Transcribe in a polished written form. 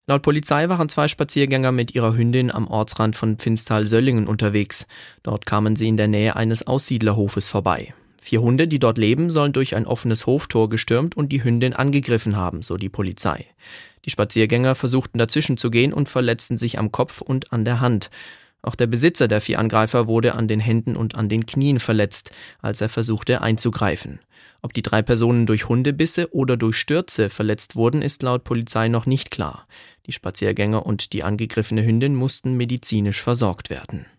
Laut Polizei waren 2 Spaziergänger mit ihrer Hündin am Ortsrand von Pfinstal-Söllingen unterwegs. Dort kamen sie in der Nähe eines Aussiedlerhofes vorbei. 4 Hunde, die dort leben, sollen durch ein offenes Hoftor gestürmt und die Hündin angegriffen haben, so die Polizei. Die Spaziergänger versuchten dazwischen zu gehen und verletzten sich am Kopf und an der Hand. Auch der Besitzer der 4 Angreifer wurde an den Händen und an den Knien verletzt, als er versuchte einzugreifen. Ob die 3 Personen durch Hundebisse oder durch Stürze verletzt wurden, ist laut Polizei noch nicht klar. Die Spaziergänger und die angegriffene Hündin mussten medizinisch versorgt werden.